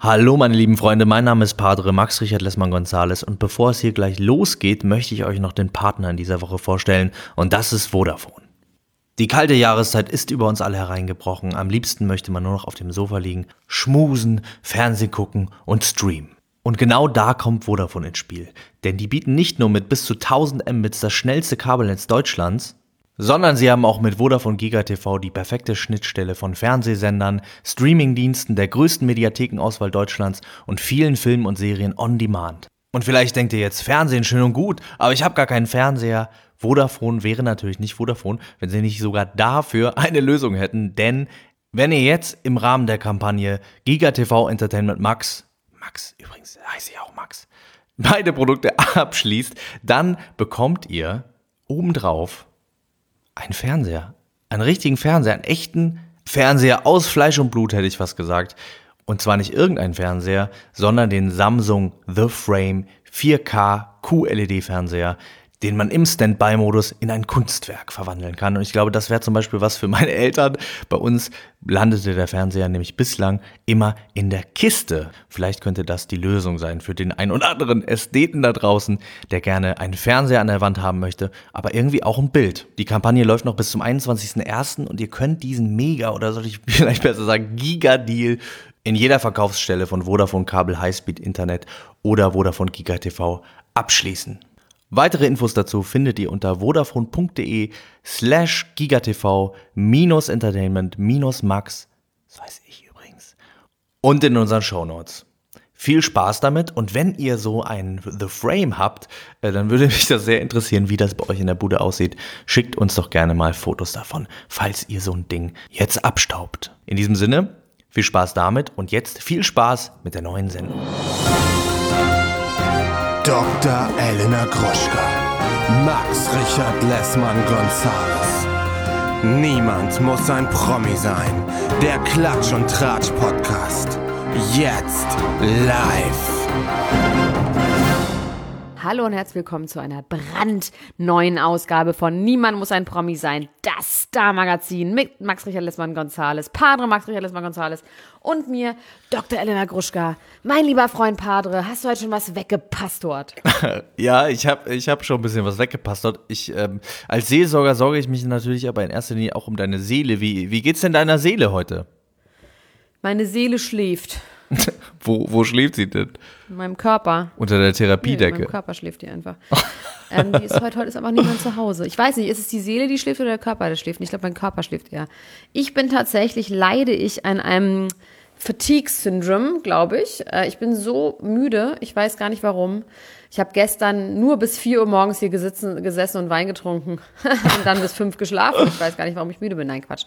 Hallo meine lieben Freunde, mein Name ist Padre Max Richard Lessmann-Gonzales und bevor es hier gleich losgeht, möchte ich euch noch den Partner in dieser Woche vorstellen und das ist Vodafone. Die kalte Jahreszeit ist über uns alle hereingebrochen, am liebsten möchte man nur noch auf dem Sofa liegen, schmusen, Fernsehen gucken und streamen. Und genau da kommt Vodafone ins Spiel, denn die bieten nicht nur mit bis zu 1000 Mbits das schnellste Kabelnetz Deutschlands, sondern sie haben auch mit Vodafone GigaTV die perfekte Schnittstelle von Fernsehsendern, Streamingdiensten, der größten Mediathekenauswahl Deutschlands und vielen Filmen und Serien on Demand. Und vielleicht denkt ihr jetzt, Fernsehen schön und gut, aber ich habe gar keinen Fernseher. Vodafone wäre natürlich nicht Vodafone, wenn sie nicht sogar dafür eine Lösung hätten, denn wenn ihr jetzt im Rahmen der Kampagne GigaTV Entertainment Max übrigens heißt ich auch Max, beide Produkte abschließt, dann bekommt ihr obendrauf einen Fernseher, einen richtigen Fernseher, einen echten Fernseher aus Fleisch und Blut, hätte ich fast gesagt. Und zwar nicht irgendein Fernseher, sondern den Samsung The Frame 4K QLED-Fernseher, den man im Standby-Modus in ein Kunstwerk verwandeln kann. Und ich glaube, das wäre zum Beispiel was für meine Eltern. Bei uns landete der Fernseher nämlich bislang immer in der Kiste. Vielleicht könnte das die Lösung sein für den ein oder anderen Ästheten da draußen, der gerne einen Fernseher an der Wand haben möchte, aber irgendwie auch ein Bild. Die Kampagne läuft noch bis zum 21.01. und ihr könnt diesen oder soll ich vielleicht besser sagen, Giga-Deal in jeder Verkaufsstelle von Vodafone Kabel Highspeed Internet oder Vodafone GigaTV abschließen. Weitere Infos dazu findet ihr unter vodafone.de/gigatv-entertainment-max, das weiß ich übrigens, und in unseren Shownotes. Viel Spaß damit und wenn ihr so ein The Frame habt, dann würde mich das sehr interessieren, wie das bei euch in der Bude aussieht. Schickt uns doch gerne mal Fotos davon, falls ihr so ein Ding jetzt abstaubt. In diesem Sinne, viel Spaß damit und jetzt viel Spaß mit der neuen Sendung. Dr. Elena Gruschka, Max Richard Lessmann-Gonzales. Niemand muss ein Promi sein. Der Klatsch- und Tratsch-Podcast. Jetzt live. Hallo und herzlich willkommen zu einer brandneuen Ausgabe von Niemand muss ein Promi sein, das Star-Magazin mit Max Richard Lessmann-Gonzales, Padre Max Richard Lessmann-Gonzales und mir, Dr. Elena Gruschka. Mein lieber Freund Padre, hast du heute schon was weggepastort? Ja, ich hab schon ein bisschen was weggepastort. Als Seelsorger sorge ich mich natürlich aber in erster Linie auch um deine Seele. Wie geht's denn deiner Seele heute? Meine Seele schläft. Wo schläft sie denn? In meinem Körper. Unter der Therapiedecke? Nee, in meinem Körper schläft die einfach. Heute ist einfach niemand zu Hause. Ich weiß nicht, ist es die Seele, die schläft oder der Körper, der schläft? Ich glaube, mein Körper schläft eher. Leide ich an einem Fatigue-Syndrom, glaube ich. Ich bin so müde, ich weiß gar nicht warum. Ich habe gestern nur bis 4 Uhr morgens hier gesessen und Wein getrunken und dann bis 5 geschlafen. Ich weiß gar nicht, warum ich müde bin. Nein, Quatsch.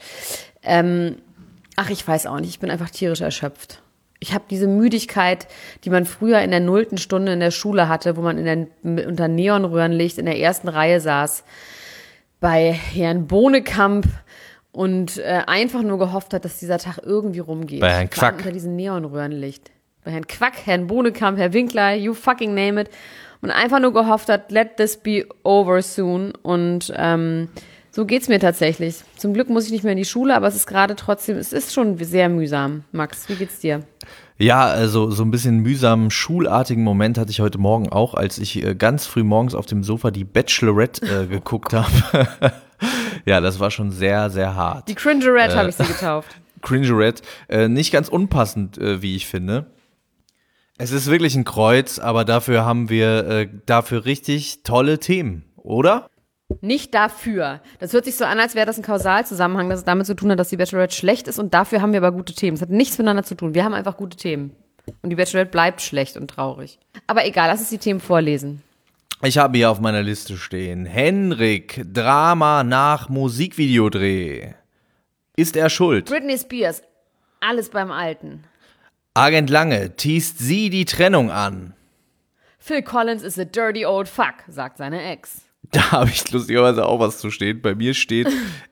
Ich weiß auch nicht. Ich bin einfach tierisch erschöpft. Ich habe diese Müdigkeit, die man früher in der 0. Stunde in der Schule hatte, wo man unter Neonröhrenlicht in der ersten Reihe saß, bei Herrn Bohnekamp und einfach nur gehofft hat, dass dieser Tag irgendwie rumgeht. Bei Herrn Quack. Unter diesem Neonröhrenlicht. Bei Herrn Quack, Herrn Bohnekamp, Herr Winkler, you fucking name it. Und einfach nur gehofft hat, let this be over soon. Und so geht's mir tatsächlich. Zum Glück muss ich nicht mehr in die Schule, aber es ist schon sehr mühsam. Max, wie geht's dir? Ja, also so ein bisschen mühsamen, schulartigen Moment hatte ich heute Morgen auch, als ich ganz früh morgens auf dem Sofa die Bachelorette geguckt habe. Ja, das war schon sehr, sehr hart. Die Cringerette habe ich sie getauft. Cringerette, nicht ganz unpassend, wie ich finde. Es ist wirklich ein Kreuz, aber dafür haben wir dafür richtig tolle Themen, oder? Nicht dafür. Das hört sich so an, als wäre das ein Kausalzusammenhang, dass es damit zu tun hat, dass die Bachelorette schlecht ist und dafür haben wir aber gute Themen. Es hat nichts miteinander zu tun. Wir haben einfach gute Themen. Und die Bachelorette bleibt schlecht und traurig. Aber egal, lass uns die Themen vorlesen. Ich habe hier auf meiner Liste stehen: Henrik, Drama nach Musikvideodreh. Ist er schuld? Britney Spears, alles beim Alten. Agent Lange, teast sie die Trennung an. Phil Collins is a dirty old fuck, sagt seine Ex. Da habe ich lustigerweise auch was zu stehen. Bei mir steht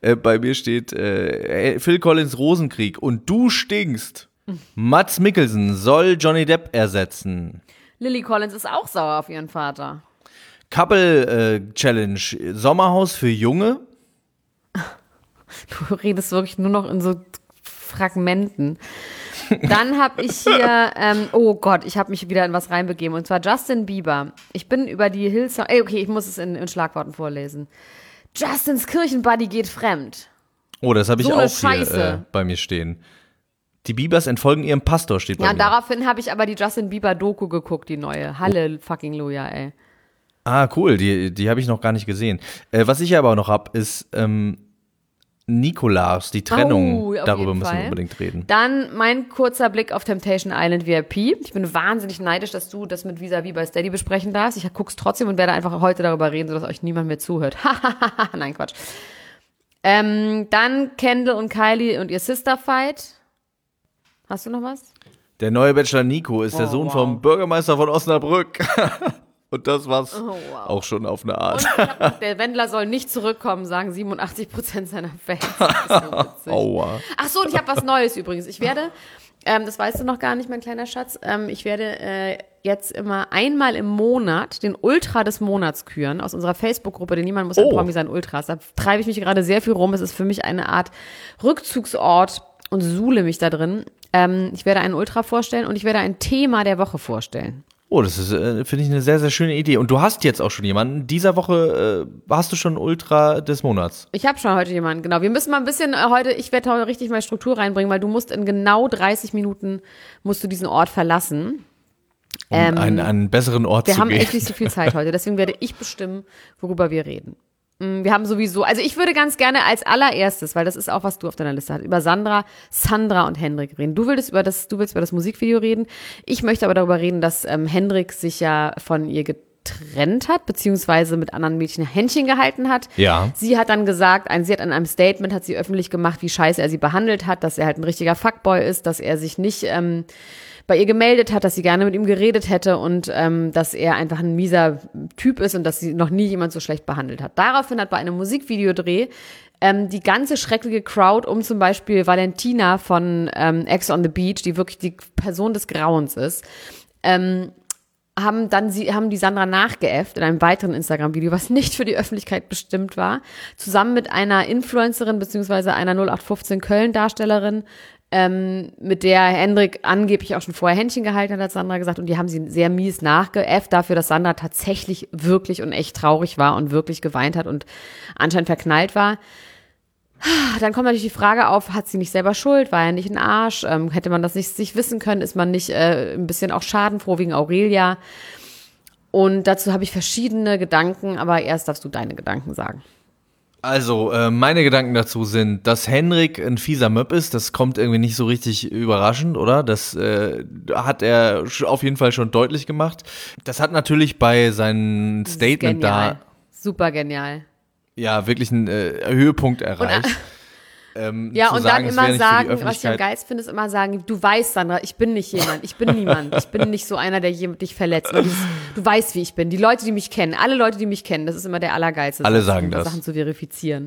Phil Collins Rosenkrieg und du stinkst. Mads Mikkelsen soll Johnny Depp ersetzen. Lily Collins ist auch sauer auf ihren Vater. Couple Challenge, Sommerhaus für Junge. Du redest wirklich nur noch in so Fragmenten. Dann habe ich hier, oh Gott, ich habe mich wieder in was reinbegeben. Und zwar Justin Bieber. Ich bin über die Hillsong, okay, ich muss es in Schlagworten vorlesen. Justins Kirchenbuddy geht fremd. Oh, das habe ich So eine auch hier Scheiße. bei mir stehen. Die Biebers entfolgen ihrem Pastor, steht bei Ja, mir. daraufhin habe ich aber die Justin Bieber-Doku geguckt, die neue. Halleluja, ey. Ah, cool, die habe ich noch gar nicht gesehen. Was ich aber noch habe, ist Nikolaus, die Trennung. Oh, auf Darüber jeden müssen Fall. wir unbedingt reden. Dann mein kurzer Blick auf Temptation Island VIP. Ich bin wahnsinnig neidisch, dass du das mit Vis-a-vis bei Steady besprechen darfst. Ich guck's trotzdem und werde einfach heute darüber reden, sodass euch niemand mehr zuhört. Nein, Quatsch. Dann Kendall und Kylie und ihr Sister-Fight. Hast du noch was? Der neue Bachelor Nico ist der Sohn vom Bürgermeister von Osnabrück. Und das war's auch schon auf eine Art. Und ich hab noch, der Wendler soll nicht zurückkommen, sagen 87% seiner Fans. Das ist so witzig. Aua. Ach so, und ich habe was Neues übrigens. Ich werde, das weißt du noch gar nicht, mein kleiner Schatz, ich werde jetzt immer einmal im Monat den Ultra des Monats küren aus unserer Facebook-Gruppe, denn niemand muss ein Promi sein, Ultras. Da treibe ich mich gerade sehr viel rum. Es ist für mich eine Art Rückzugsort und suhle mich da drin. Ich werde einen Ultra vorstellen und ich werde ein Thema der Woche vorstellen. Oh, das ist, finde ich, eine sehr, sehr schöne Idee. Und du hast jetzt auch schon jemanden. Dieser Woche hast du schon Ultra des Monats. Ich habe schon heute jemanden, genau. Wir müssen mal ein bisschen heute, ich werde heute richtig mal Struktur reinbringen, weil du musst in genau 30 Minuten musst du diesen Ort verlassen. Um einen besseren Ort Wir zu haben gehen. echt nicht so viel Zeit heute, deswegen werde ich bestimmen, worüber wir reden. Wir haben sowieso, also ich würde ganz gerne als allererstes, weil das ist auch, was du auf deiner Liste hast, über Sandra und Hendrik reden. Du willst über das Musikvideo reden. Ich möchte aber darüber reden, dass Hendrik sich ja von ihr getrennt hat, beziehungsweise mit anderen Mädchen Händchen gehalten hat. Ja. Sie hat dann gesagt, sie hat in einem Statement, hat sie öffentlich gemacht, wie scheiße er sie behandelt hat, dass er halt ein richtiger Fuckboy ist, dass er sich nicht bei ihr gemeldet hat, dass sie gerne mit ihm geredet hätte und dass er einfach ein mieser Typ ist und dass sie noch nie jemand so schlecht behandelt hat. Daraufhin hat bei einem Musikvideodreh die ganze schreckliche Crowd um zum Beispiel Valentina von Ex on the Beach, die wirklich die Person des Grauens ist, haben die Sandra nachgeäfft in einem weiteren Instagram-Video, was nicht für die Öffentlichkeit bestimmt war, zusammen mit einer Influencerin beziehungsweise einer 0815 Köln-Darstellerin, mit der Hendrik angeblich auch schon vorher Händchen gehalten hat, hat Sandra gesagt, und die haben sie sehr mies nachgeäfft dafür, dass Sandra tatsächlich wirklich und echt traurig war und wirklich geweint hat und anscheinend verknallt war. Dann kommt natürlich die Frage auf, hat sie nicht selber Schuld, war er nicht ein Arsch, hätte man das nicht sich wissen können, ist man nicht ein bisschen auch schadenfroh wegen Aurelia? Und dazu habe ich verschiedene Gedanken, aber erst darfst du deine Gedanken sagen. Also, meine Gedanken dazu sind, dass Henrik ein fieser Möb ist, das kommt irgendwie nicht so richtig überraschend, oder? Das hat er auf jeden Fall schon deutlich gemacht. Das hat natürlich bei seinem Statement da super genial. Ja wirklich einen Höhepunkt erreicht. Ja, und dann immer sagen, was ich am geilsten finde, ist immer sagen, du weißt, Sandra, ich bin nicht jemand, ich bin niemand, ich bin nicht so einer, der dich verletzt. Du weißt, wie ich bin. Die Leute, die mich kennen, alle Leute, die mich kennen, das ist immer der Allergeilste. Alle sagen das. Sachen zu verifizieren.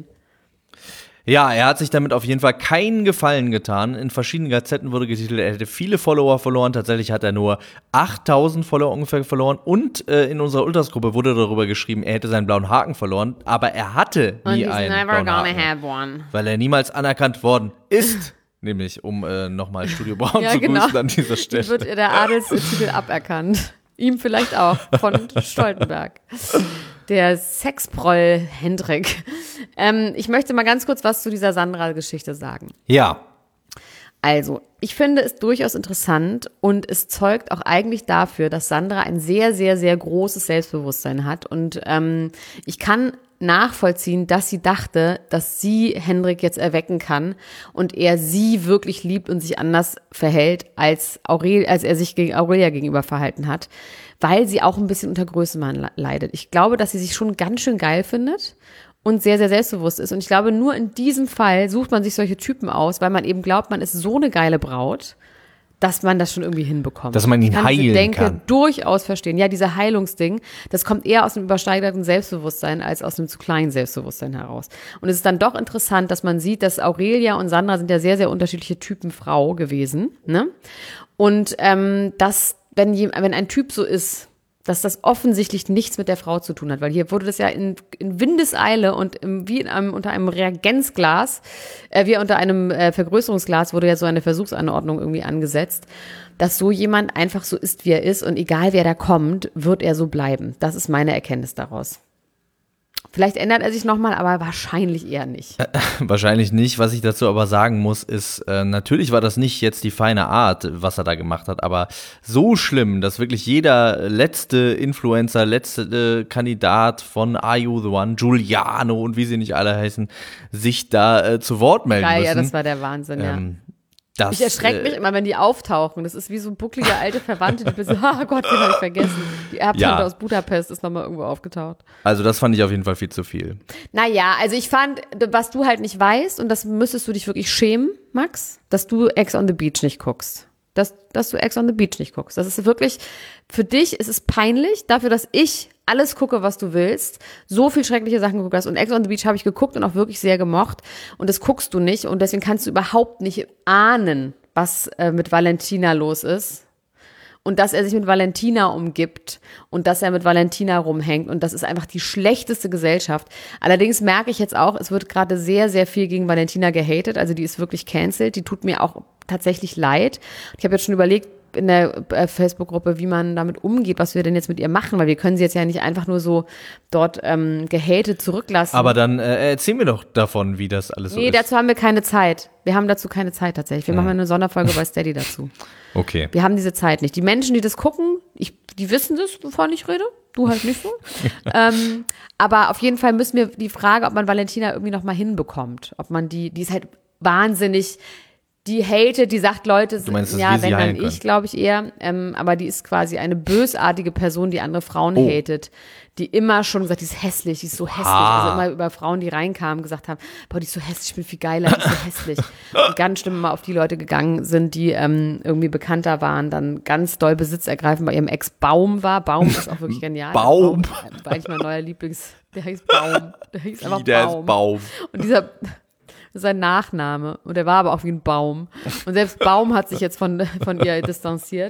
Ja, er hat sich damit auf jeden Fall keinen Gefallen getan. In verschiedenen Gazetten wurde getitelt, er hätte viele Follower verloren. Tatsächlich hat er nur 8000 Follower ungefähr verloren. Und in unserer Ultras-Gruppe wurde darüber geschrieben, er hätte seinen blauen Haken verloren. Aber er hatte nie einen blauen Haken, weil er niemals anerkannt worden ist. Nämlich, um nochmal Studio Braun zu grüßen an dieser Stelle. Ihm wird der Adelstitel aberkannt. Ihm vielleicht auch, von Stoltenberg. Der Sexproll Hendrik. Ich möchte mal ganz kurz was zu dieser Sandra-Geschichte sagen. Ja. Also, ich finde es durchaus interessant und es zeugt auch eigentlich dafür, dass Sandra ein sehr, sehr, sehr großes Selbstbewusstsein hat. Und ich kann nachvollziehen, dass sie dachte, dass sie Hendrik jetzt erwecken kann und er sie wirklich liebt und sich anders verhält, als er sich gegen Aurelia gegenüber verhalten hat, weil sie auch ein bisschen unter Größenwahn leidet. Ich glaube, dass sie sich schon ganz schön geil findet und sehr, sehr selbstbewusst ist. Und ich glaube, nur in diesem Fall sucht man sich solche Typen aus, weil man eben glaubt, man ist so eine geile Braut, dass man das schon irgendwie hinbekommt. Dass man ihn heilen kann. Ich denke, durchaus verstehen. Ja, dieser Heilungsding, das kommt eher aus einem übersteigerten Selbstbewusstsein als aus einem zu kleinen Selbstbewusstsein heraus. Und es ist dann doch interessant, dass man sieht, dass Aurelia und Sandra sind ja sehr, sehr unterschiedliche Typen Frau gewesen, ne? Und dass, wenn ein Typ so ist, dass das offensichtlich nichts mit der Frau zu tun hat, weil hier wurde das ja in Windeseile und unter einem Reagenzglas, wie unter einem Vergrößerungsglas wurde ja so eine Versuchsanordnung irgendwie angesetzt, dass so jemand einfach so ist, wie er ist und egal wer da kommt, wird er so bleiben. Das ist meine Erkenntnis daraus. Vielleicht ändert er sich nochmal, aber wahrscheinlich eher nicht. Wahrscheinlich nicht. Was ich dazu aber sagen muss, ist, natürlich war das nicht jetzt die feine Art, was er da gemacht hat, aber so schlimm, dass wirklich jeder letzte Influencer, letzte Kandidat von Are You The One, Giuliano und wie sie nicht alle heißen, sich da zu Wort melden Geil, müssen. ja, das war der Wahnsinn, ja. Das, ich erschrecke mich immer, wenn die auftauchen. Das ist wie so bucklige alte Verwandte, die so, oh Gott, den habe ich vergessen. Die Erbtante aus Budapest ist nochmal irgendwo aufgetaucht. Also das fand ich auf jeden Fall viel zu viel. Naja, also ich fand, was du halt nicht weißt, und das müsstest du dich wirklich schämen, Max, dass du Ex on the Beach nicht guckst. Dass du Ex on the Beach nicht guckst. Das ist wirklich, für dich ist es peinlich, dafür, dass ich alles gucke, was du willst, so viel schreckliche Sachen geguckt hast. Und Ex on the Beach habe ich geguckt und auch wirklich sehr gemocht. Und das guckst du nicht. Und deswegen kannst du überhaupt nicht ahnen, was mit Valentina los ist. Und dass er sich mit Valentina umgibt und dass er mit Valentina rumhängt. Und das ist einfach die schlechteste Gesellschaft. Allerdings merke ich jetzt auch, es wird gerade sehr, sehr viel gegen Valentina gehatet. Also die ist wirklich cancelled. Die tut mir auch tatsächlich leid. Ich habe jetzt schon überlegt in der Facebook-Gruppe, wie man damit umgeht, was wir denn jetzt mit ihr machen, weil wir können sie jetzt ja nicht einfach nur so dort gehatet zurücklassen. Aber dann erzähl mir doch davon, wie das alles so ist. Nee, dazu haben wir keine Zeit. Wir haben dazu keine Zeit tatsächlich. Wir machen eine Sonderfolge bei Steady dazu. Okay. Wir haben diese Zeit nicht. Die Menschen, die das gucken, die wissen das, wovon ich rede. Du halt nicht so. Aber auf jeden Fall müssen wir die Frage, ob man Valentina irgendwie noch mal hinbekommt. Ob man die ist halt wahnsinnig, die hatet, die sagt Leute, du meinst, ja, wenn dann ich, glaube ich eher, aber die ist quasi eine bösartige Person, die andere Frauen hatet, die immer schon gesagt, die ist hässlich, die ist so hässlich, also immer über Frauen, die reinkamen, gesagt haben, boah, die ist so hässlich, ich bin viel geiler, die ist so hässlich. Und ganz schlimm immer auf die Leute gegangen sind, die irgendwie bekannter waren, dann ganz doll Besitz ergreifen bei ihrem Ex Baum war. Baum ist auch wirklich genial. Baum? War eigentlich mein neuer der heißt Baum. Der hieß einfach Der Baum. ist Baum. Und das ist sein Nachname. Und der war aber auch wie ein Baum. Und selbst Baum hat sich jetzt von ihr distanziert.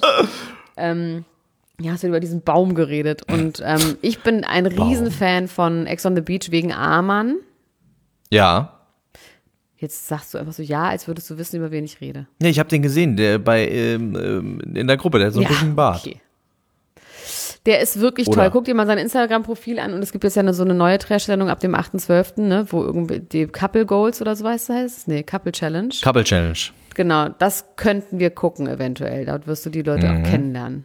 Ja, hast du über diesen Baum geredet. Und ich bin ein Riesenfan von Ex on the Beach wegen Arman. Ja. Jetzt sagst du einfach so, ja, als würdest du wissen, über wen ich rede. Nee, ich habe den gesehen, der in der Gruppe, der hat so ein bisschen Bart. Okay. Der ist wirklich toll. Guck dir mal sein Instagram-Profil an und es gibt jetzt ja so eine neue Trash-Sendung ab dem 8.12., ne, wo irgendwie die Couple Goals oder so heißt es? Nee, Couple Challenge. Couple Challenge. Genau, das könnten wir gucken eventuell. Dort wirst du die Leute auch kennenlernen.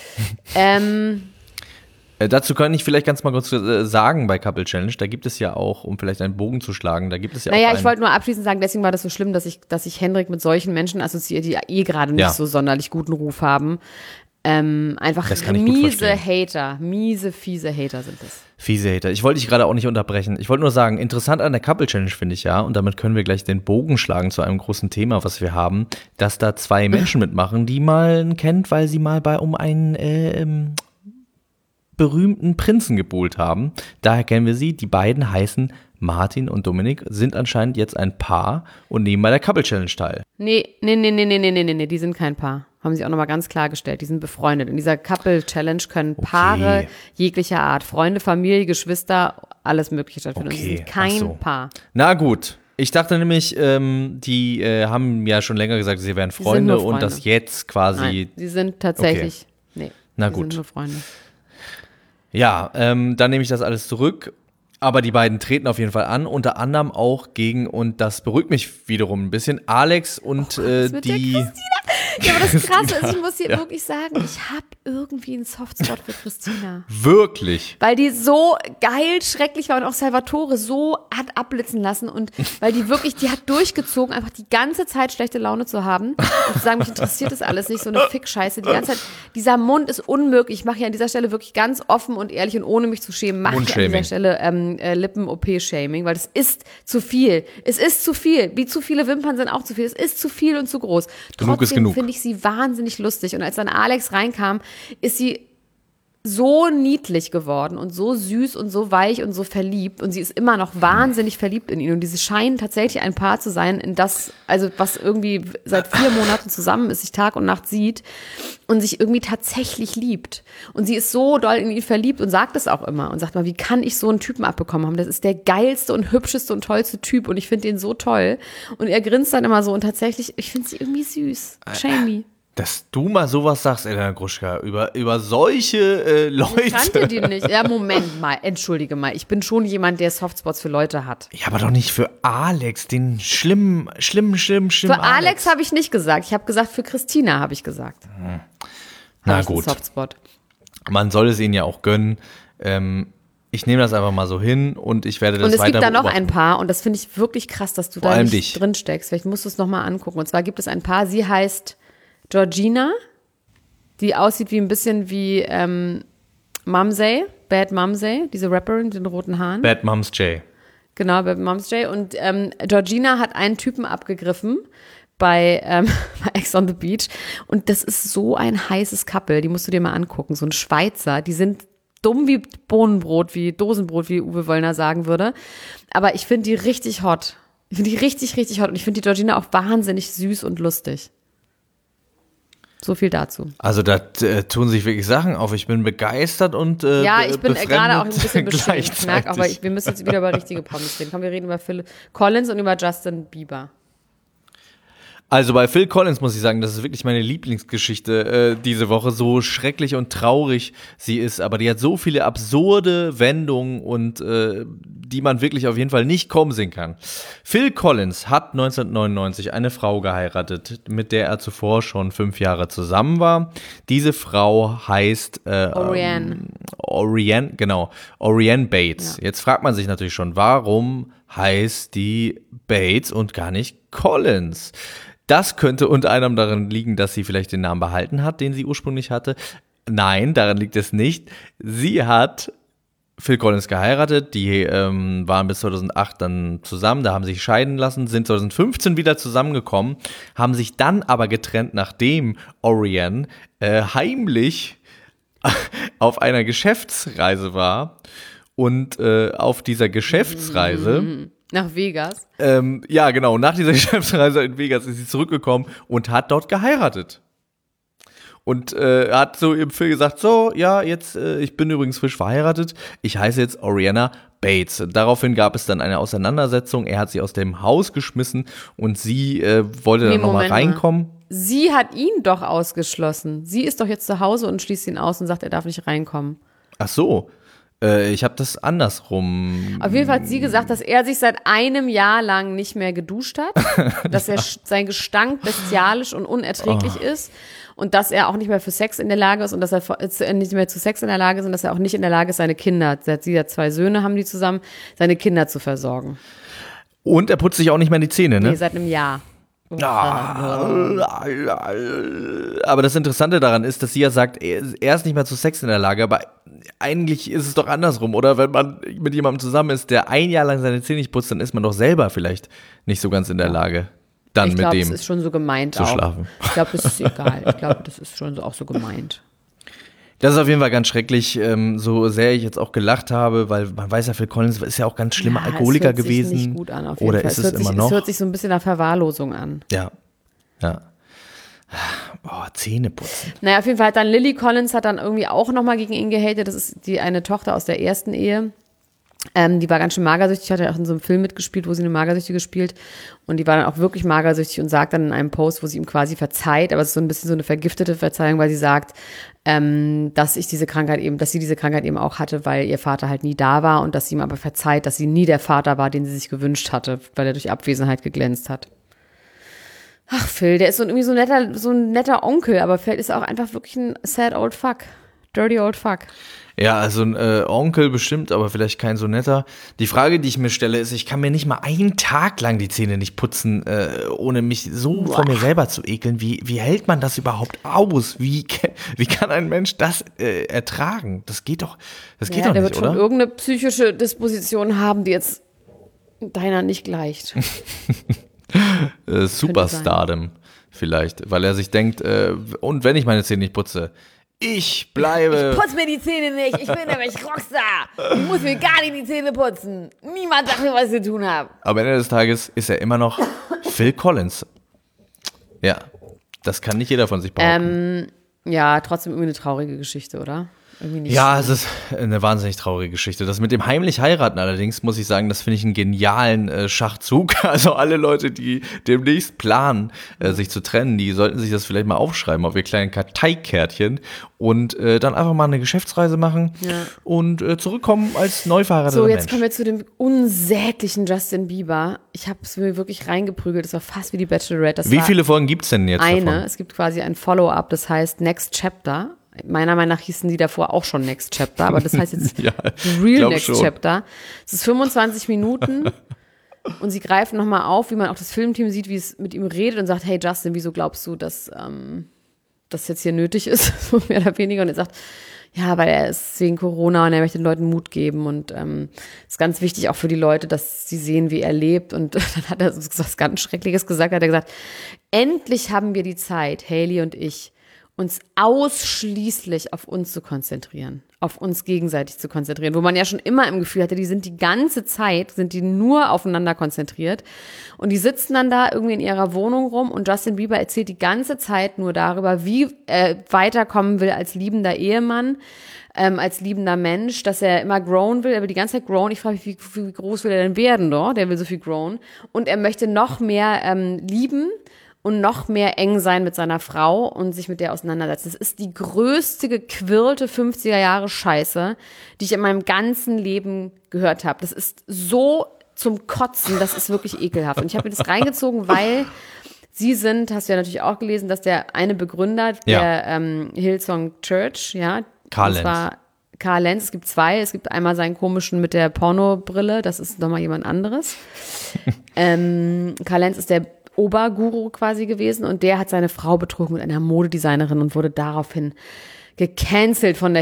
Dazu kann ich vielleicht ganz mal kurz sagen bei Couple Challenge, da gibt es ja auch, um vielleicht einen Bogen zu schlagen, da gibt es ja auch ich wollte nur abschließend sagen, deswegen war das so schlimm, dass ich Hendrik mit solchen Menschen assoziiere, die gerade nicht so sonderlich guten Ruf haben. Einfach miese Hater, fiese Hater sind das. Fiese Hater. Ich wollte dich gerade auch nicht unterbrechen. Ich wollte nur sagen, interessant an der Couple Challenge finde ich ja, und damit können wir gleich den Bogen schlagen zu einem großen Thema, was wir haben, dass da zwei Menschen mitmachen, die man kennt, weil sie mal um einen berühmten Prinzen gebuhlt haben. Daher kennen wir sie. Die beiden heißen Martin und Dominik, sind anscheinend jetzt ein Paar und nehmen bei der Couple Challenge teil. Nee, die sind kein Paar. Haben sie auch nochmal ganz klargestellt. Die sind befreundet. In dieser Couple Challenge können Paare jeglicher Art, Freunde, Familie, Geschwister, alles Mögliche stattfinden. Und sie sind kein Paar. Na gut. Ich dachte nämlich, die haben ja schon länger gesagt, sie wären Freunde und das jetzt quasi. Nein, sie sind tatsächlich, Na sie gut. sind nur Freunde. Ja, dann nehme ich das alles zurück. Aber die beiden treten auf jeden Fall an, unter anderem auch gegen, und das beruhigt mich wiederum ein bisschen, Alex und die. Ja, aber das Krasse ist, ich muss dir wirklich sagen, ich habe irgendwie einen Softspot für Christina. Wirklich? Weil die so geil, schrecklich war und auch Salvatore so hat abblitzen lassen und weil die hat durchgezogen, einfach die ganze Zeit schlechte Laune zu haben und zu sagen, mich interessiert das alles nicht, so eine Fick-Scheiße, die ganze Zeit, dieser Mund ist unmöglich, ich mache hier an dieser Stelle wirklich ganz offen und ehrlich und ohne mich zu schämen, mache ich an dieser Stelle Lippen-OP-Shaming, weil das ist zu viel. Es ist zu viel. Wie zu viele Wimpern sind auch zu viel. Es ist zu viel und zu groß. Genug ist genug. Finde ich sie wahnsinnig lustig. Und als dann Alex reinkam, ist sie so niedlich geworden und so süß und so weich und so verliebt und sie ist immer noch wahnsinnig verliebt in ihn und sie scheinen tatsächlich ein Paar zu sein, in das, also was irgendwie seit 4 Monaten zusammen ist, sich Tag und Nacht sieht und sich irgendwie tatsächlich liebt. Und sie ist so doll in ihn verliebt und sagt es auch immer und sagt mal, wie kann ich so einen Typen abbekommen haben? Das ist der geilste und hübscheste und tollste Typ und ich finde den so toll. Und er grinst dann immer so und tatsächlich, ich finde sie irgendwie süß. Jamie. Dass du mal sowas sagst, Elena Gruschka, über solche Leute. Ich kannte die nicht. Ja, Moment mal, entschuldige mal. Ich bin schon jemand, der Softspots für Leute hat. Ja, aber doch nicht für Alex, den schlimmen Für Alex habe ich nicht gesagt. Ich habe gesagt, für Christina habe ich gesagt. Na gut. Softspot. Man soll es ihnen ja auch gönnen. Ich nehme das einfach mal so hin und ich werde das weiter Und es gibt da noch beobachten. ein Paar und das finde ich wirklich krass, dass du Vor da allem nicht dich. drin steckst. Vielleicht musst du es nochmal angucken. Und zwar gibt es ein Paar, sie heißt Georgina, die aussieht wie ein bisschen wie Mumsy, Bad Mumsy, diese Rapperin mit den roten Haaren. Bad Moms J. Genau, Bad Mumsy. Und Georgina hat einen Typen abgegriffen bei Ex on the Beach. Und das ist so ein heißes Couple, die musst du dir mal angucken. So ein Schweizer, die sind dumm wie Bohnenbrot, wie Dosenbrot, wie Uwe Wöllner sagen würde. Aber ich finde die richtig hot. Ich finde die richtig, richtig hot. Und ich finde die Georgina auch wahnsinnig süß und lustig. So viel dazu. Also da tun sich wirklich Sachen auf. Ich bin begeistert und Ja, ich bin gerade auch ein bisschen bestimmt. Ich gleichzeitig. merke, aber wir müssen jetzt wieder über richtige Promis reden. Komm, wir reden über Phil Collins und über Justin Bieber. Also bei Phil Collins muss ich sagen, das ist wirklich meine Lieblingsgeschichte diese Woche. So schrecklich und traurig sie ist, aber die hat so viele absurde Wendungen und die man wirklich auf jeden Fall nicht kommen sehen kann. Phil Collins hat 1999 eine Frau geheiratet, mit der er zuvor schon 5 Jahre zusammen war. Diese Frau heißt Orianne. Orianne Bates. Ja. Jetzt fragt man sich natürlich schon, warum heißt die Bates und gar nicht Collins? Das könnte unter anderem daran liegen, dass sie vielleicht den Namen behalten hat, den sie ursprünglich hatte. Nein, daran liegt es nicht. Sie hat Phil Collins geheiratet, die waren bis 2008 dann zusammen, da haben sie sich scheiden lassen, sind 2015 wieder zusammengekommen, haben sich dann aber getrennt, nachdem Orianne heimlich auf einer Geschäftsreise war und auf dieser Geschäftsreise Nach Vegas. ja, genau. Nach dieser Geschäftsreise in Vegas ist sie zurückgekommen und hat dort geheiratet. Und hat so im Film gesagt, so, ja, jetzt, ich bin übrigens frisch verheiratet. Ich heiße jetzt Orianne Bates. Daraufhin gab es dann eine Auseinandersetzung. Er hat sie aus dem Haus geschmissen und sie wollte dann nochmal reinkommen. Sie hat ihn doch ausgeschlossen. Sie ist doch jetzt zu Hause und schließt ihn aus und sagt, er darf nicht reinkommen. Ach so. Ich habe das andersrum. Auf jeden Fall hat sie gesagt, dass er sich seit einem Jahr lang nicht mehr geduscht hat, dass er sein Gestank bestialisch und unerträglich ist und dass er auch nicht mehr für Sex in der Lage ist und dass er nicht mehr zu Sex in der Lage ist und dass er auch nicht in der Lage ist, seine Kinder, sie hat 2 Söhne, haben die zusammen, seine Kinder zu versorgen. Und er putzt sich auch nicht mehr die Zähne, ne? Nee, seit einem Jahr. Aber das Interessante daran ist, dass sie ja sagt, er ist nicht mehr zu Sex in der Lage, aber eigentlich ist es doch andersrum, oder? Wenn man mit jemandem zusammen ist, der 1 Jahr lang seine Zähne nicht putzt, dann ist man doch selber vielleicht nicht so ganz in der Lage, dann mit dem das ist schon so gemeint zu auch. schlafen. Ich glaube, das ist egal. Ich glaube, das ist schon auch so gemeint. Das ist auf jeden Fall ganz schrecklich, so sehr ich jetzt auch gelacht habe, weil man weiß ja, Phil Collins ist ja auch ganz schlimmer Alkoholiker gewesen. Es hört sich nicht gut an, auf jeden oder Fall. ist es immer noch? Es hört sich so ein bisschen nach Verwahrlosung an. Ja. Zähne putzen. Naja, auf jeden Fall hat dann Lily Collins hat dann irgendwie auch nochmal gegen ihn gehatet. Das ist eine Tochter aus der ersten Ehe. Die war ganz schön magersüchtig, hat ja auch in so einem Film mitgespielt, wo sie eine Magersüchtige spielt. Und die war dann auch wirklich magersüchtig und sagt dann in einem Post, wo sie ihm quasi verzeiht, aber es ist so ein bisschen so eine vergiftete Verzeihung, weil sie sagt, dass sie diese Krankheit eben auch hatte, weil ihr Vater halt nie da war und dass sie ihm aber verzeiht, dass sie nie der Vater war, den sie sich gewünscht hatte, weil er durch Abwesenheit geglänzt hat. Ach, Phil, der ist irgendwie so ein netter Onkel, aber vielleicht ist er auch einfach wirklich ein sad old fuck. Dirty old fuck. Ja, also ein Onkel bestimmt, aber vielleicht kein so netter. Die Frage, die ich mir stelle, ist, ich kann mir nicht mal einen Tag lang die Zähne nicht putzen, ohne mich so vor mir selber zu ekeln. Wie hält man das überhaupt aus? Wie kann ein Mensch das ertragen? Das geht doch Der nicht, wird schon oder? irgendeine psychische Disposition haben, die jetzt deiner nicht gleicht. Superstardom vielleicht, weil er sich denkt, und wenn ich meine Zähne nicht putze, Ich bleibe. Ich putze mir die Zähne nicht, ich bin nämlich Rockstar. Ich muss mir gar nicht die Zähne putzen. Niemand sagt mir, was ich zu tun habe. Am Ende des Tages ist er immer noch Phil Collins. Ja, das kann nicht jeder von sich behaupten. Ja, trotzdem irgendwie eine traurige Geschichte, oder? Irgendwie nicht. Ja, es ist eine wahnsinnig traurige Geschichte. Das mit dem heimlich heiraten allerdings, muss ich sagen, das finde ich einen genialen Schachzug. Also alle Leute, die demnächst planen, sich zu trennen, die sollten sich das vielleicht mal aufschreiben auf ihr kleinen Karteikärtchen und dann einfach mal eine Geschäftsreise machen und zurückkommen als neu verheirateter So, Mensch. jetzt kommen wir zu dem unsäglichen Justin Bieber. Ich habe es mir wirklich reingeprügelt. Das war fast wie die Bachelorette. Wie viele Folgen gibt's denn jetzt eine? davon? Es gibt quasi ein Follow-up, das heißt Next Chapter. Meiner Meinung nach hießen die davor auch schon Next Chapter, aber das heißt jetzt Ja, Real Next schon. Chapter. Es ist 25 Minuten und sie greifen nochmal auf, wie man auch das Filmteam sieht, wie es mit ihm redet und sagt, hey Justin, wieso glaubst du, dass das jetzt hier nötig ist, so mehr oder weniger. Und er sagt, ja, weil er ist wegen Corona und er möchte den Leuten Mut geben und ist ganz wichtig auch für die Leute, dass sie sehen, wie er lebt. Und dann hat er was ganz Schreckliches gesagt, hat er gesagt, endlich haben wir die Zeit, Hailey und ich, uns ausschließlich auf uns zu konzentrieren, auf uns gegenseitig zu konzentrieren, wo man ja schon immer im Gefühl hatte, die sind die ganze Zeit, sind die nur aufeinander konzentriert und die sitzen dann da irgendwie in ihrer Wohnung rum und Justin Bieber erzählt die ganze Zeit nur darüber, wie er weiterkommen will als liebender Ehemann, als liebender Mensch, dass er immer grown will, er will die ganze Zeit grown, ich frage mich, wie groß will er denn werden, doch? Der will so viel grown und er möchte noch mehr lieben und noch mehr eng sein mit seiner Frau und sich mit der auseinandersetzen. Das ist die größte gequirlte 50er Jahre Scheiße, die ich in meinem ganzen Leben gehört habe. Das ist so zum Kotzen, das ist wirklich ekelhaft. Und ich habe mir das reingezogen, weil sie sind, hast du ja natürlich auch gelesen, dass der eine Begründer der Hillsong Church, ja, Carl das war Carl Lenz, es gibt zwei. Es gibt einmal seinen komischen mit der Pornobrille, das ist nochmal jemand anderes. Carl Lenz ist der Oberguru quasi gewesen und der hat seine Frau betrogen mit einer Modedesignerin und wurde daraufhin gecancelt von der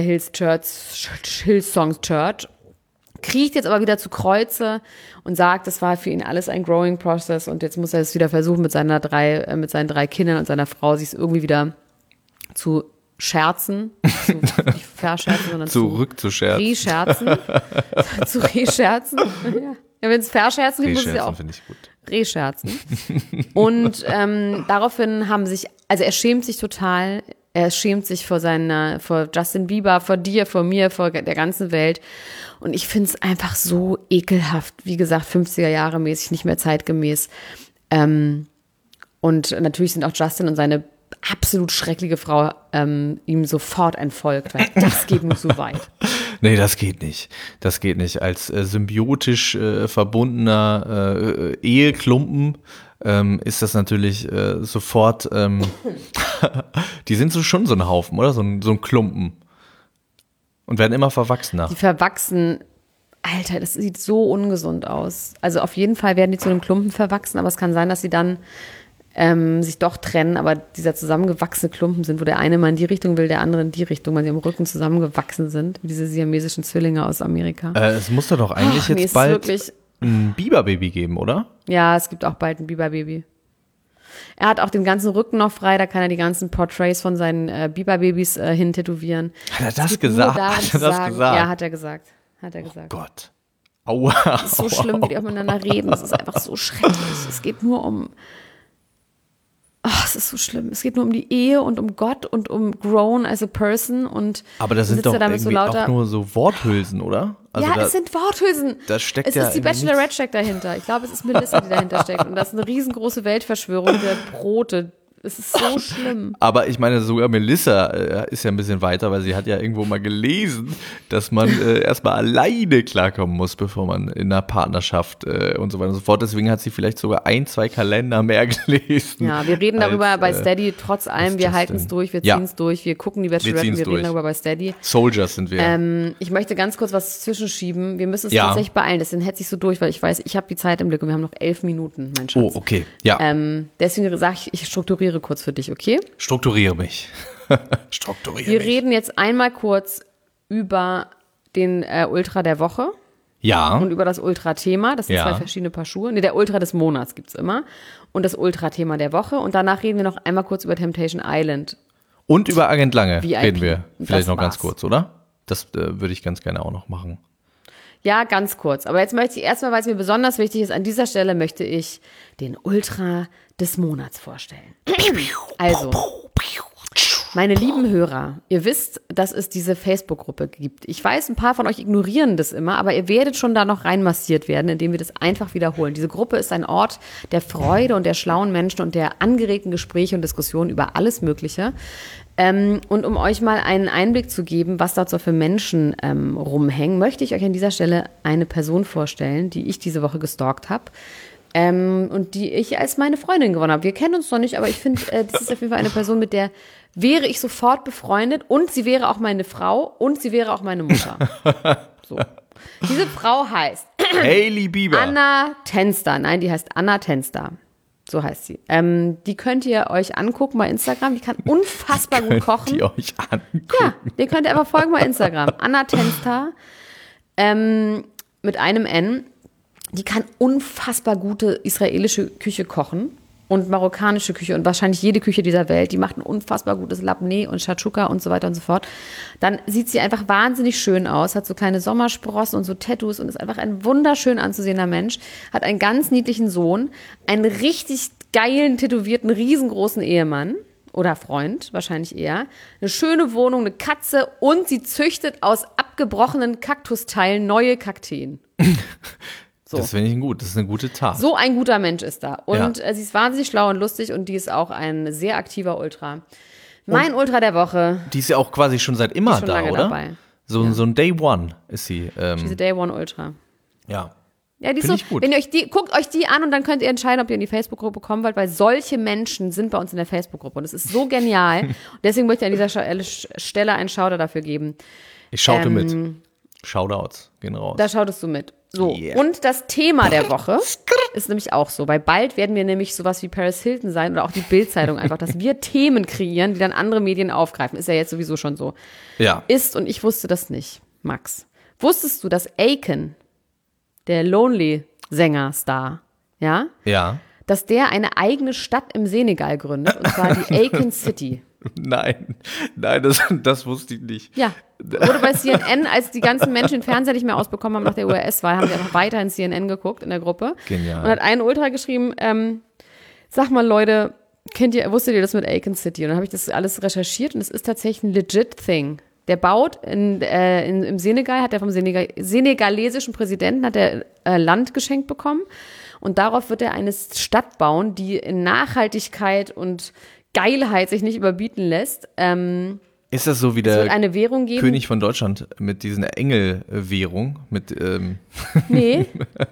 Hillsong Church. Kriecht jetzt aber wieder zu Kreuze und sagt, das war für ihn alles ein Growing Process und jetzt muss er es wieder versuchen mit seinen 3 Kindern und seiner Frau, sich es irgendwie wieder zu scherzen, nicht verscherzen, sondern zurückzuscherzen. Rescherzen. Zu rescherzen. Ja, wenn es verscherzen gibt, muss es ja auch finde ich gut. rescherzen. Und daraufhin also er schämt sich total, er schämt sich vor Justin Bieber, vor dir, vor mir, vor der ganzen Welt. Und ich finde es einfach so ekelhaft, wie gesagt, 50er Jahre mäßig, nicht mehr zeitgemäß. Und natürlich sind auch Justin und seine absolut schreckliche Frau ihm sofort entfolgt, weil das geht mir zu weit. Nee, das geht nicht. Das geht nicht. Als symbiotisch verbundener Eheklumpen ist das natürlich sofort, die sind so schon so ein Haufen, oder? So ein Klumpen. Und werden immer verwachsener. Die verwachsen, Alter, das sieht so ungesund aus. Also auf jeden Fall werden die zu einem Klumpen verwachsen, aber es kann sein, dass sie dann sich doch trennen, aber dieser zusammengewachsene Klumpen sind, wo der eine mal in die Richtung will, der andere in die Richtung, weil sie am Rücken zusammengewachsen sind, wie diese siamesischen Zwillinge aus Amerika. Es muss doch eigentlich jetzt bald ein Biberbaby geben, oder? Ja, es gibt auch bald ein Biberbabys. Er hat auch den ganzen Rücken noch frei, da kann er die ganzen Portraits von seinen Biberbabys hintätowieren. Hat er das gesagt? Ja, hat er gesagt. Oh Gott. Aua. Es ist so schlimm, wie die auch miteinander reden. Es ist einfach so schrecklich. Es geht nur um... es ist so schlimm. Es geht nur um die Ehe und um Gott und um grown as a person. Aber das sind doch irgendwie auch nur so Worthülsen, oder? Also ja, es sind Worthülsen. Da steckt es ist die Bachelorette steckt dahinter. Ich glaube, es ist Melissa, die dahinter steckt. Und das ist eine riesengroße Weltverschwörung der Brote. Es ist so schlimm. Aber ich meine, sogar Melissa ist ja ein bisschen weiter, weil sie hat ja irgendwo mal gelesen, dass man erstmal alleine klarkommen muss, bevor man in einer Partnerschaft und so weiter und so fort. Deswegen hat sie vielleicht sogar 1-2 Kalender mehr gelesen. Ja, wir reden darüber bei Steady, trotz allem, wir halten es durch, wir ziehen es durch, wir gucken die Bachelorette, wir reden darüber bei Steady. Soldiers sind wir. Ich möchte ganz kurz was zwischenschieben. Wir müssen es tatsächlich beeilen, deswegen hetze ich so durch, weil ich weiß, ich habe die Zeit im Blick und wir haben noch 11 Minuten, mein Schatz. Oh, okay, ja. Deswegen sage ich strukturiere kurz für dich, okay? Strukturiere mich. Wir reden jetzt einmal kurz über den Ultra der Woche. Ja. Und über das Ultra-Thema. Das sind 2 verschiedene Paar Schuhe. Nee, der Ultra des Monats gibt's immer. Und das Ultra-Thema der Woche. Und danach reden wir noch einmal kurz über Temptation Island. Und über Agent Lange VIP. reden wir vielleicht Das noch ganz war's. kurz, oder? Das würde ich ganz gerne auch noch machen. Ja, ganz kurz. Aber jetzt möchte ich erstmal, weil es mir besonders wichtig ist, an dieser Stelle möchte ich den Ultra des Monats vorstellen. Also, meine lieben Hörer, ihr wisst, dass es diese Facebook-Gruppe gibt. Ich weiß, ein paar von euch ignorieren das immer, aber ihr werdet schon da noch reinmassiert werden, indem wir das einfach wiederholen. Diese Gruppe ist ein Ort der Freude und der schlauen Menschen und der angeregten Gespräche und Diskussionen über alles Mögliche. Und um euch mal einen Einblick zu geben, was dort so für Menschen rumhängen, möchte ich euch an dieser Stelle eine Person vorstellen, die ich diese Woche gestalkt habe. Und die ich als meine Freundin gewonnen habe. Wir kennen uns noch nicht, aber ich finde, das ist auf jeden Fall eine Person, mit der wäre ich sofort befreundet und sie wäre auch meine Frau und sie wäre auch meine Mutter. So. Diese Frau heißt Hailey Bieber. Anna Tenster. Nein, die heißt Anna Tenster. So heißt sie. Die könnt ihr euch angucken bei Instagram. Die kann unfassbar gut kochen. Die euch angucken. Ja, ihr könnt einfach folgen bei Instagram. Anna Tenster mit einem N. Die kann unfassbar gute israelische Küche kochen und marokkanische Küche und wahrscheinlich jede Küche dieser Welt. Die macht ein unfassbar gutes Labneh und Shakshuka und so weiter und so fort. Dann sieht sie einfach wahnsinnig schön aus, hat so kleine Sommersprossen und so Tattoos und ist einfach ein wunderschön anzusehender Mensch, hat einen ganz niedlichen Sohn, einen richtig geilen, tätowierten, riesengroßen Ehemann oder Freund, wahrscheinlich eher, eine schöne Wohnung, eine Katze und sie züchtet aus abgebrochenen Kaktusteilen neue Kakteen. So. Das finde ich gut. Das ist eine gute Tat. So ein guter Mensch ist da. Und Ja. sie ist wahnsinnig schlau und lustig und die ist auch ein sehr aktiver Ultra. Mein Ultra der Woche. Die ist ja auch quasi schon seit immer schon da, lange oder? dabei. So ein Day One ist sie. Diese Day One Ultra. Ja. Ja, die ist Find so, ich gut. wenn ihr euch guckt euch die an und dann könnt ihr entscheiden, ob ihr in die Facebook-Gruppe kommen wollt, weil solche Menschen sind bei uns in der Facebook-Gruppe und es ist so genial. Und deswegen möchte ich an dieser Stelle einen Shoutout dafür geben. Ich schaute mit. Shoutouts gehen raus. Da schautest du mit. So, Yeah. und das Thema der Woche ist nämlich auch so, weil bald werden wir nämlich sowas wie Paris Hilton sein oder auch die Bild-Zeitung einfach, dass wir Themen kreieren, die dann andere Medien aufgreifen. Ist ja jetzt sowieso schon so. Ja. Ist, und ich wusste das nicht, Max. Wusstest du, dass Akon, der Lonely-Sänger-Star, ja, Ja. dass der eine eigene Stadt im Senegal gründet, und zwar die Akon City. Nein, das wusste ich nicht. Ja, wurde bei CNN, als die ganzen Menschen den Fernseher nicht mehr ausbekommen haben nach der US-Wahl, haben sie einfach weiterhin CNN geguckt in der Gruppe. Genial. Und hat ein Ultra geschrieben, sag mal Leute, wusstet ihr das mit Akon City? Und dann habe ich das alles recherchiert und es ist tatsächlich ein legit thing. Der baut im Senegal, hat er vom senegalesischen Präsidenten hat er Land geschenkt bekommen und darauf wird er eine Stadt bauen, die in Nachhaltigkeit und Geilheit sich nicht überbieten lässt. Ist das so wie Es wird der eine Währung geben. König von Deutschland mit diesen Engelwährung? Mit, Nee.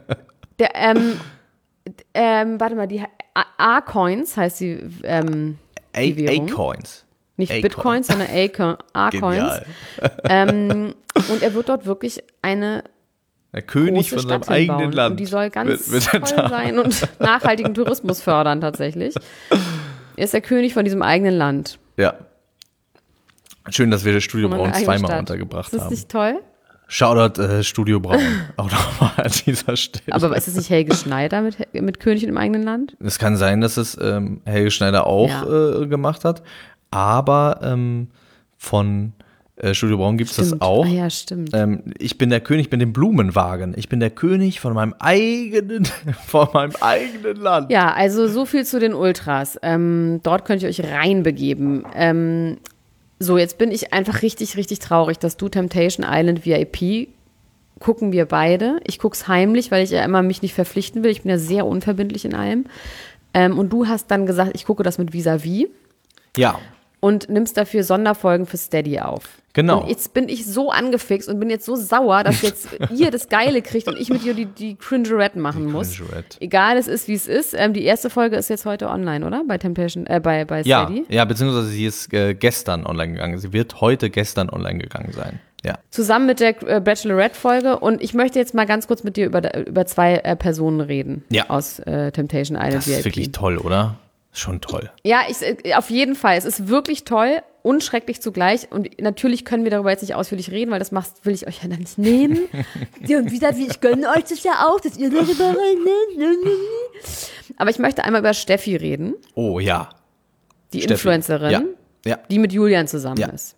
Warte mal, die A-Coins heißt die Währung. A-Coins. Nicht A-Coins. Bitcoins, sondern A-Coins. Genial. Und er wird dort wirklich eine Der König große von seinem Stadt eigenen hinbauen. Land. Und die soll ganz wird er toll da. sein und nachhaltigen Tourismus fördern tatsächlich. Er ist der König von diesem eigenen Land. Ja. Schön, dass wir das Studio Von einer Braun eigenen zweimal Stadt. untergebracht Ist das haben. nicht toll? Shoutout Studio Braun. Auch nochmal an dieser Stelle. Aber ist es nicht Helge Schneider mit König im eigenen Land? Es kann sein, dass es Helge Schneider auch gemacht hat, aber von Studio Braun gibt es das auch. Ah, ja, stimmt. Ich bin der König mit dem Blumenwagen. Ich bin der König von meinem eigenen Land. Ja, also so viel zu den Ultras. Dort könnt ihr euch reinbegeben. So, jetzt bin ich einfach richtig, richtig traurig, dass du Temptation Island VIP gucken wir beide. Ich guck's heimlich, weil ich ja immer mich nicht verpflichten will. Ich bin ja sehr unverbindlich in allem. Und du hast dann gesagt, ich gucke das mit Vis-a-vis Ja, und nimmst dafür Sonderfolgen für Steady auf. Genau. Und jetzt bin ich so angefixt und bin jetzt so sauer, dass jetzt ihr das Geile kriegt und ich mit dir die Cringerette machen muss. Cringerette. Egal, es ist, wie es ist. Die erste Folge ist jetzt heute online, oder? Bei Temptation, bei ja, Steady. ja, beziehungsweise sie ist gestern online gegangen. Sie wird gestern online gegangen sein. Ja. Zusammen mit der Bachelorette-Folge. Und ich möchte jetzt mal ganz kurz mit dir über zwei Personen reden. Ja. Aus Temptation Island Das VIP. ist wirklich toll, oder? Schon toll. Ja, auf jeden Fall. Es ist wirklich toll und schrecklich zugleich. Und natürlich können wir darüber jetzt nicht ausführlich reden, weil das will ich euch ja dann nicht nehmen. Und wie gesagt, ich gönne euch das ja auch, dass ihr darüber redet. Aber ich möchte einmal über Steffi reden, Oh ja. die Steffi, Influencerin. ja. Ja. die mit Julian zusammen ist.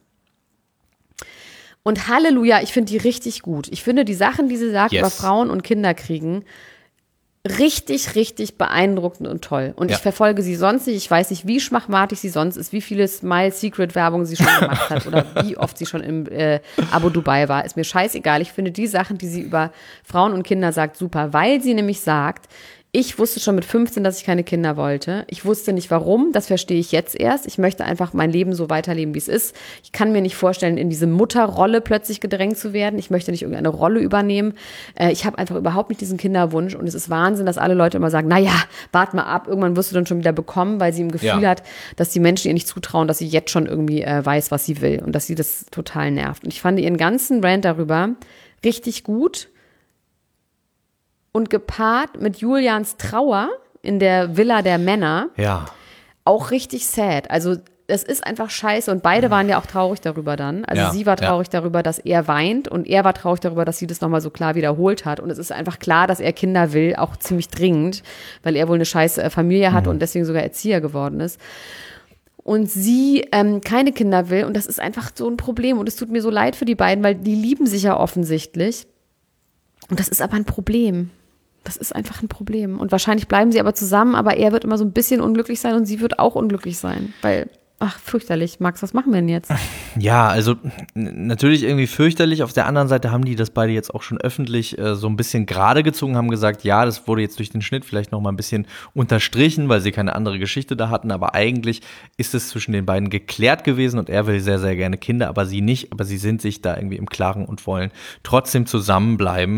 Und Halleluja, ich finde die richtig gut. Ich finde die Sachen, die sie sagt über Frauen und Kinder kriegen, richtig, richtig beeindruckend und toll. Und ich verfolge sie sonst nicht. Ich weiß nicht, wie schmachmatig sie sonst ist, wie viele Smile-Secret-Werbung sie schon gemacht hat oder wie oft sie schon im Abu Dubai war. Ist mir scheißegal. Ich finde die Sachen, die sie über Frauen und Kinder sagt, super. Weil sie nämlich sagt, ich wusste schon mit 15, dass ich keine Kinder wollte. Ich wusste nicht warum, das verstehe ich jetzt erst. Ich möchte einfach mein Leben so weiterleben, wie es ist. Ich kann mir nicht vorstellen, in diese Mutterrolle plötzlich gedrängt zu werden. Ich möchte nicht irgendeine Rolle übernehmen. Ich habe einfach überhaupt nicht diesen Kinderwunsch und es ist Wahnsinn, dass alle Leute immer sagen, naja, wart mal ab, irgendwann wirst du dann schon wieder bekommen, weil sie im Gefühl hat, dass die Menschen ihr nicht zutrauen, dass sie jetzt schon irgendwie weiß, was sie will und dass sie das total nervt. Und ich fand ihren ganzen Rant darüber richtig gut. Und gepaart mit Julians Trauer in der Villa der Männer auch richtig sad. Also es ist einfach scheiße und beide waren ja auch traurig darüber dann. Also sie war traurig darüber, dass er weint und er war traurig darüber, dass sie das nochmal so klar wiederholt hat. Und es ist einfach klar, dass er Kinder will, auch ziemlich dringend, weil er wohl eine scheiße Familie hat und deswegen sogar Erzieher geworden ist. Und sie keine Kinder will und das ist einfach so ein Problem und es tut mir so leid für die beiden, weil die lieben sich ja offensichtlich. Und das ist aber ein Problem. Das ist einfach ein Problem. Und wahrscheinlich bleiben sie aber zusammen, aber er wird immer so ein bisschen unglücklich sein und sie wird auch unglücklich sein. Weil, fürchterlich. Max, was machen wir denn jetzt? Ja, also natürlich irgendwie fürchterlich. Auf der anderen Seite haben die das beide jetzt auch schon öffentlich so ein bisschen gerade gezogen, haben gesagt, ja, das wurde jetzt durch den Schnitt vielleicht noch mal ein bisschen unterstrichen, weil sie keine andere Geschichte da hatten. Aber eigentlich ist es zwischen den beiden geklärt gewesen und er will sehr, sehr gerne Kinder, aber sie nicht. Aber sie sind sich da irgendwie im Klaren und wollen trotzdem zusammenbleiben.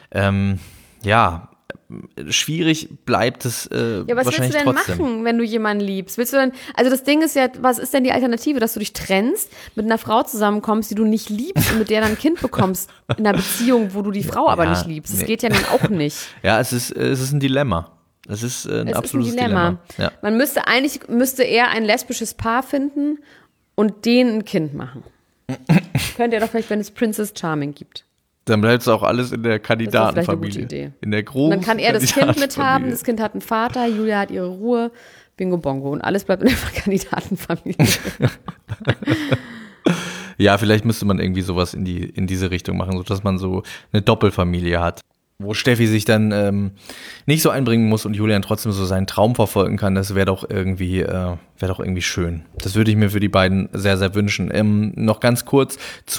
Schwierig bleibt es was wahrscheinlich willst du denn trotzdem. machen, wenn du jemanden liebst? Willst du denn, also das Ding ist ja, was ist denn die Alternative, dass du dich trennst, mit einer Frau zusammenkommst, die du nicht liebst und mit der dann ein Kind bekommst in einer Beziehung, wo du die Frau aber nicht liebst? Das geht ja nun auch nicht. Ja, es ist ein Dilemma. Es ist ein absolutes Dilemma. Ja. Man müsste er ein lesbisches Paar finden und denen ein Kind machen. Könnt ihr doch vielleicht, wenn es Princess Charming gibt. Dann bleibt es auch alles in der Kandidatenfamilie. Das ist vielleicht eine gute Idee. In der großen Und dann kann er das Kind mithaben, das Kind hat einen Vater, Julia hat ihre Ruhe, Bingo Bongo und alles bleibt in der Kandidatenfamilie. Ja, vielleicht müsste man irgendwie sowas in diese Richtung machen, sodass man so eine Doppelfamilie hat. Wo Steffi sich dann nicht so einbringen muss und Julian trotzdem so seinen Traum verfolgen kann, das wäre doch irgendwie schön. Das würde ich mir für die beiden sehr, sehr wünschen. Noch ganz kurz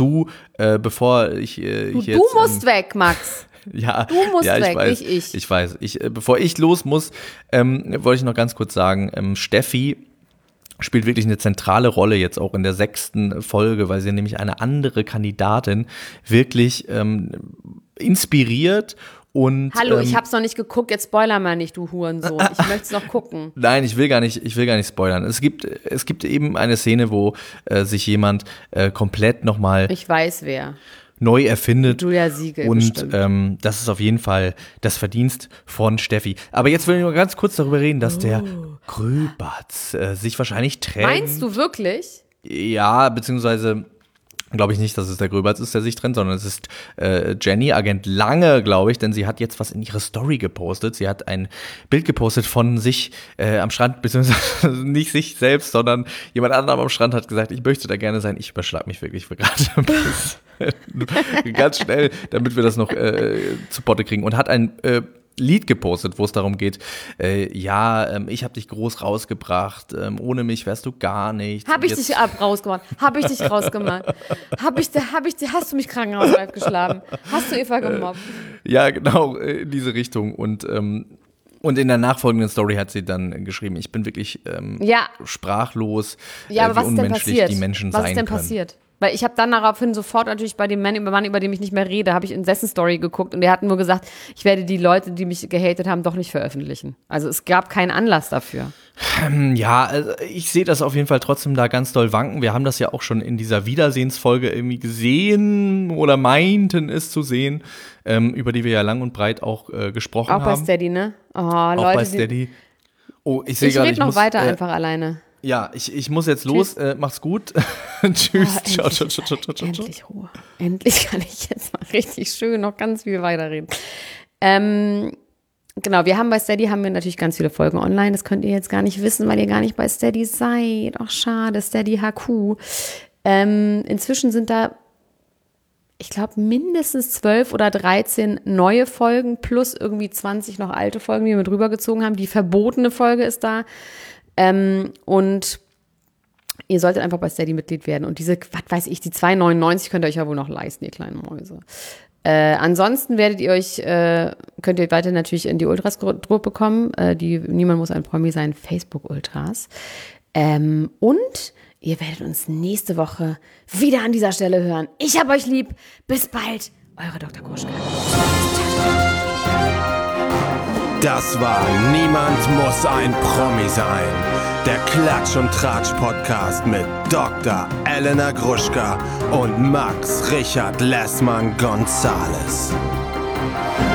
bevor ich Du musst weg, Max. Ja, du musst weg, weiß, nicht ich. Ich weiß. Bevor ich los muss, wollte ich noch ganz kurz sagen, Steffi spielt wirklich eine zentrale Rolle jetzt auch in der 6. Folge, weil sie nämlich eine andere Kandidatin wirklich inspiriert und Hallo, ich hab's noch nicht geguckt, jetzt spoiler mal nicht, du Hurensohn. Ich möchte es noch gucken. Nein, ich will gar nicht spoilern. Es gibt eben eine Szene, wo sich jemand komplett nochmal ich weiß wer. Neu erfindet. Julia Siegel und das ist auf jeden Fall das Verdienst von Steffi. Aber jetzt will ich nur ganz kurz darüber reden, dass der Gröbatz sich wahrscheinlich trennt. Meinst du wirklich? Ja, beziehungsweise glaube ich nicht, dass es der Gröbatz ist, der sich trennt, sondern es ist Jenny, Agent Lange, glaube ich, denn sie hat jetzt was in ihre Story gepostet. Sie hat ein Bild gepostet von sich am Strand, beziehungsweise nicht sich selbst, sondern jemand anderem am Strand hat gesagt, ich möchte da gerne sein. Ich überschlag mich wirklich für gerade ein bisschen. Ganz schnell, damit wir das noch zu Potte kriegen. Und hat ein Lied gepostet, wo es darum geht, ich habe dich groß rausgebracht, ohne mich wärst du gar nichts. Hab ich dich rausgemacht? Hab ich dich rausgemacht? Hast du mich krankenhausreif geschlagen? Hast du Eva gemobbt? Ja, genau, in diese Richtung. Und in der nachfolgenden Story hat sie dann geschrieben, ich bin wirklich sprachlos, aber was wie unmenschlich die Menschen sein können. Was ist denn passiert? Weil ich habe dann daraufhin sofort natürlich bei dem Mann, über den ich nicht mehr rede, habe ich in dessen Story geguckt und der hat nur gesagt, ich werde die Leute, die mich gehatet haben, doch nicht veröffentlichen. Also es gab keinen Anlass dafür. Ja, also ich sehe das auf jeden Fall trotzdem da ganz doll wanken. Wir haben das ja auch schon in dieser Wiedersehensfolge irgendwie gesehen oder meinten es zu sehen, über die wir ja lang und breit auch gesprochen haben. Auch bei Steady, ne? Oh, auch Leute, bei Steady. Oh, ich sehe gerade, ich rede noch weiter einfach alleine. Ja, ich muss jetzt los. Mach's gut. Tschüss. Ciao. Endlich Ruhe. Endlich kann ich jetzt mal richtig schön noch ganz viel weiterreden. Genau, wir haben bei Steady natürlich ganz viele Folgen online. Das könnt ihr jetzt gar nicht wissen, weil ihr gar nicht bei Steady seid. Ach, schade, Steady HQ. Inzwischen sind da, ich glaube, mindestens 12 oder 13 neue Folgen plus irgendwie 20 noch alte Folgen, die wir mit rübergezogen haben. Die verbotene Folge ist da. Und ihr solltet einfach bei Steady Mitglied werden. Und diese, was weiß ich, die 2,99 könnt ihr euch ja wohl noch leisten, ihr kleinen Mäuse. Ansonsten könnt ihr weiter natürlich in die Ultras-Gruppe kommen. Die Niemand muss ein Promi sein, Facebook-Ultras. Und ihr werdet uns nächste Woche wieder an dieser Stelle hören. Ich hab euch lieb. Bis bald. Eure Dr. Gruschka. Das war Niemand muss ein Promi sein. Der Klatsch- und Tratsch-Podcast mit Dr. Elena Gruschka und Max Richard Lessmann Gonzales.